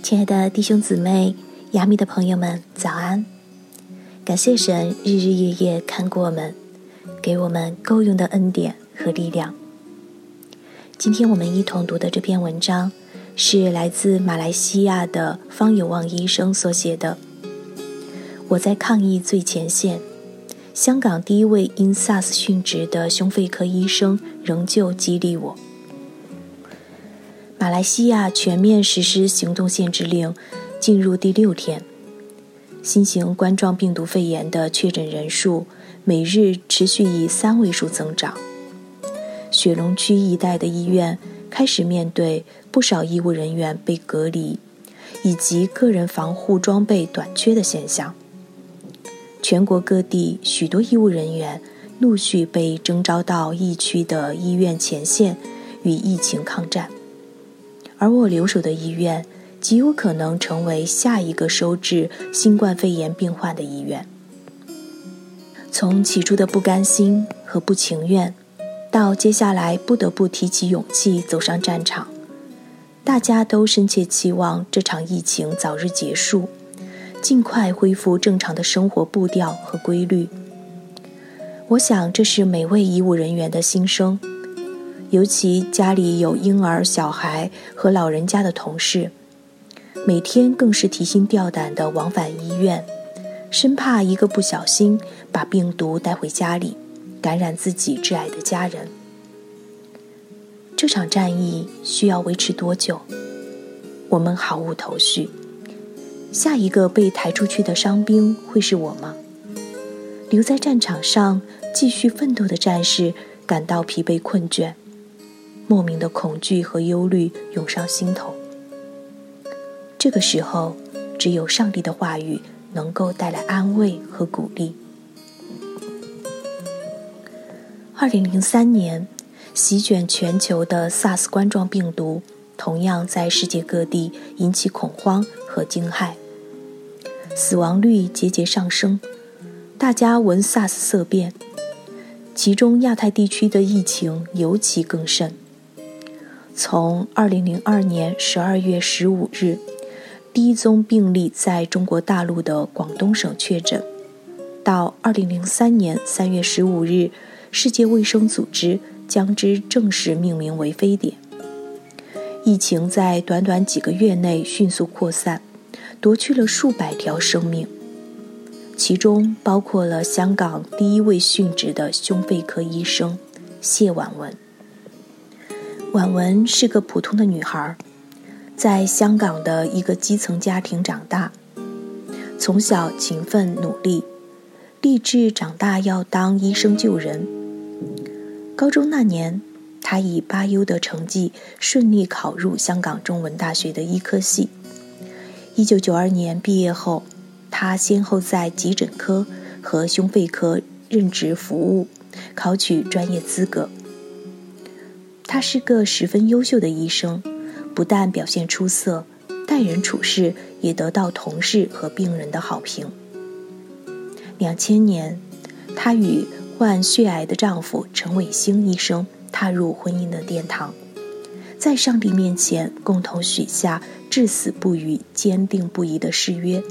亲爱的弟兄姊妹、雅米的朋友们，早安！感谢神日日夜夜看顾我们，给我们够用的恩典和力量。今天我们一同读的这篇文章是来自马来西亚的方有望医生所写的。我在抗疫最前线，香港第一位因 SARS 殉职的胸肺科医生仍旧激励我。马来西亚全面实施行动限制令进入第6天，新型冠状病毒肺炎的确诊人数每日持续以3位数增长。雪隆区一带的医院开始面对不少医务人员被隔离，以及个人防护装备短缺的现象。全国各地许多医务人员陆续被征召到疫区的医院前线与疫情抗战。而我留守的医院极有可能成为下一个收治新冠肺炎病患的医院。从起初的不甘心和不情愿，到接下来不得不提起勇气走上战场，大家都深切期望这场疫情早日结束，尽快恢复正常的生活步调和规律。我想这是每位医务人员的心声，尤其家里有婴儿、小孩和老人家的同事，每天更是提心吊胆地往返医院，生怕一个不小心把病毒带回家里，感染自己挚爱的家人。这场战役需要维持多久？我们毫无头绪。下一个被抬出去的伤兵会是我吗？留在战场上继续奋斗的战士感到疲惫困倦，莫名的恐惧和忧虑涌上心头。这个时候，只有上帝的话语能够带来安慰和鼓励。2003年，席卷全球的 SARS 冠状病毒同样在世界各地引起恐慌和惊骇，死亡率节节上升，大家闻 SARS 色变，其中亚太地区的疫情尤其更甚。从2002年12月15日第一宗病例在中国大陆的广东省确诊，到2003年3月15日世界卫生组织将之正式命名为非典，疫情在短短几个月内迅速扩散，夺去了数百条生命，其中包括了香港第一位殉职的胸肺科医生谢婉文。婉文是个普通的女孩，在香港的一个基层家庭长大，从小勤奋努力，立志长大要当医生救人。高中那年，她以8优的成绩顺利考入香港中文大学的医科系。1992年毕业后，她先后在急诊科和胸肺科任职服务，考取专业资格。他是个十分优秀的医生，不但表现出色，待人处事也得到同事和病人的好评。2000年，她与患血癌的丈夫陈伟星医生踏入婚姻的殿堂，在上帝面前共同许下至死不渝、坚定不移的誓约。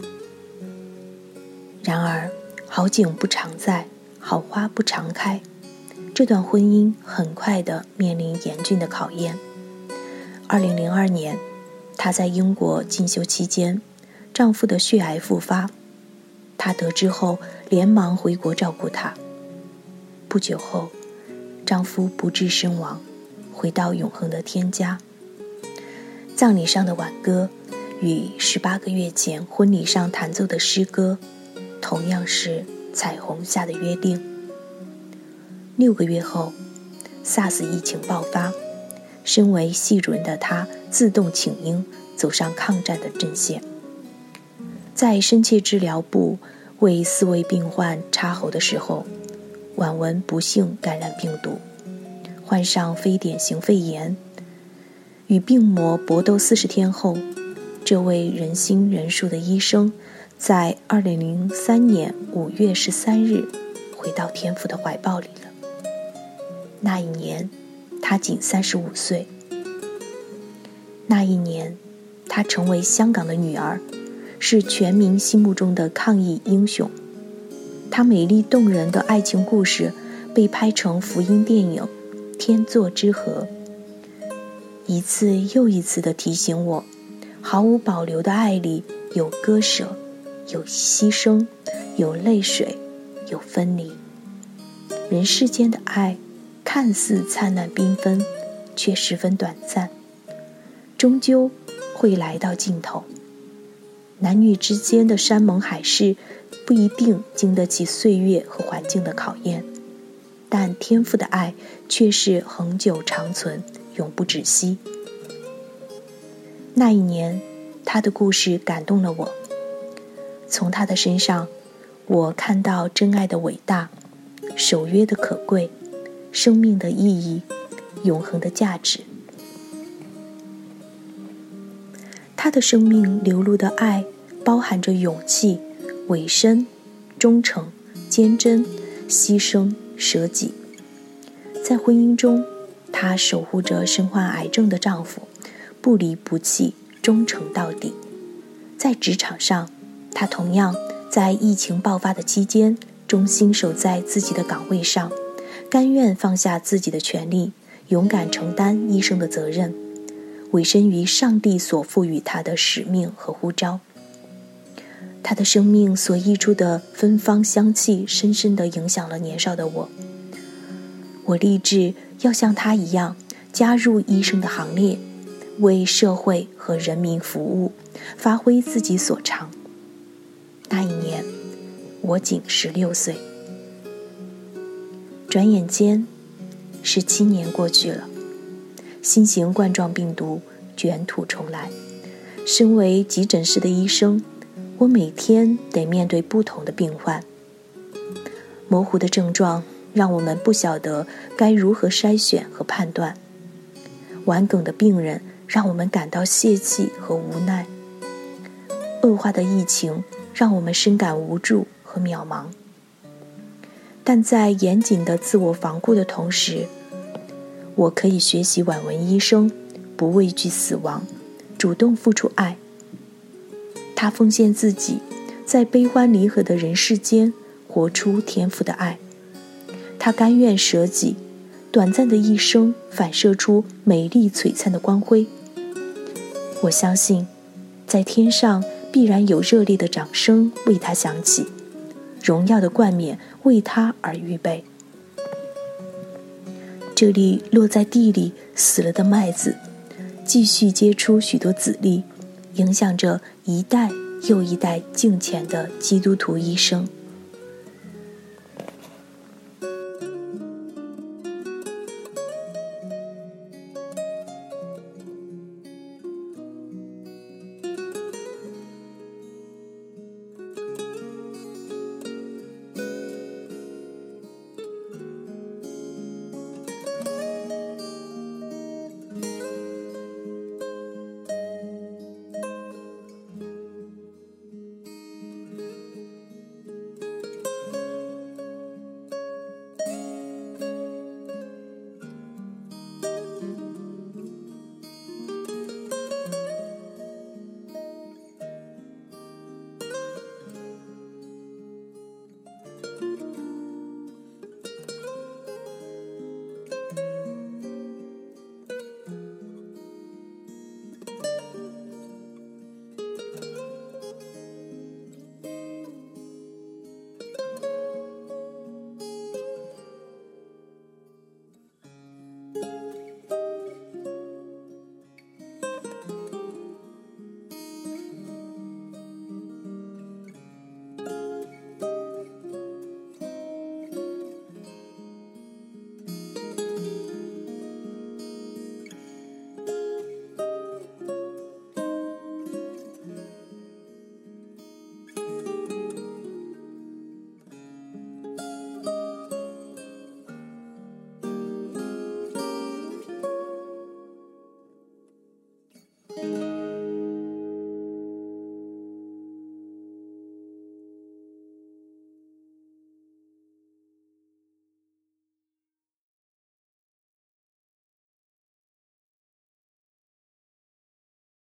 然而，好景不常在，好花不常开，这段婚姻很快地面临严峻的考验。2002年，她在英国进修期间，丈夫的血癌复发，她得知后连忙回国照顾他。不久后，丈夫不治身亡，回到永恒的天家。葬礼上的挽歌与18个月前婚礼上弹奏的诗歌，同样是彩虹下的约定。6个月后， SARS 疫情爆发，身为系主任的她自动请缨，走上抗战的阵线。在深切治疗部为4位病患插喉的时候，婉文不幸感染病毒，患上非典型肺炎。与病魔搏斗40天后，这位仁心仁术的医生在2003年5月13日回到天父的怀抱里了。那一年，他仅35岁。那一年，他她成为香港的女儿，是全民心目中的抗疫英雄。她美丽动人的爱情故事被拍成福音电影《天作之合》，一次又一次地提醒我，毫无保留的爱里有割舍，有牺牲，有泪水，有分离。人世间的爱看似灿烂缤纷，却十分短暂，终究会来到尽头。男女之间的山盟海誓不一定经得起岁月和环境的考验，但天父的爱却是恒久长存，永不止息。那一年，他的故事感动了我，从他的身上，我看到真爱的伟大，守约的可贵，生命的意义，永恒的价值。他的生命流露的爱包含着勇气、委身、忠诚、坚贞、牺牲、舍己。在婚姻中，她守护着身患癌症的丈夫，不离不弃，忠诚到底。在职场上，她同样在疫情爆发的期间，忠心守在自己的岗位上，甘愿放下自己的权利，勇敢承担医生的责任，委身于上帝所赋予他的使命和呼召。他的生命所溢出的芬芳香气，深深地影响了年少的我。我立志要像他一样，加入医生的行列，为社会和人民服务，发挥自己所长。那一年，我仅16岁。转眼间，17年过去了，新型冠状病毒卷土重来。身为急诊室的医生，我每天得面对不同的病患。模糊的症状让我们不晓得该如何筛选和判断，顽梗的病人让我们感到泄气和无奈，恶化的疫情让我们深感无助和渺茫。但在严谨的自我防护的同时，我可以学习婉文医生，不畏惧死亡，主动付出爱。他奉献自己，在悲欢离合的人世间活出天父的爱。他甘愿舍己，短暂的一生反射出美丽璀璨的光辉。我相信，在天上必然有热烈的掌声为他响起，荣耀的冠冕为他而预备。这里落在地里死了的麦子，继续结出许多籽粒，影响着一代又一代敬虔的基督徒医生。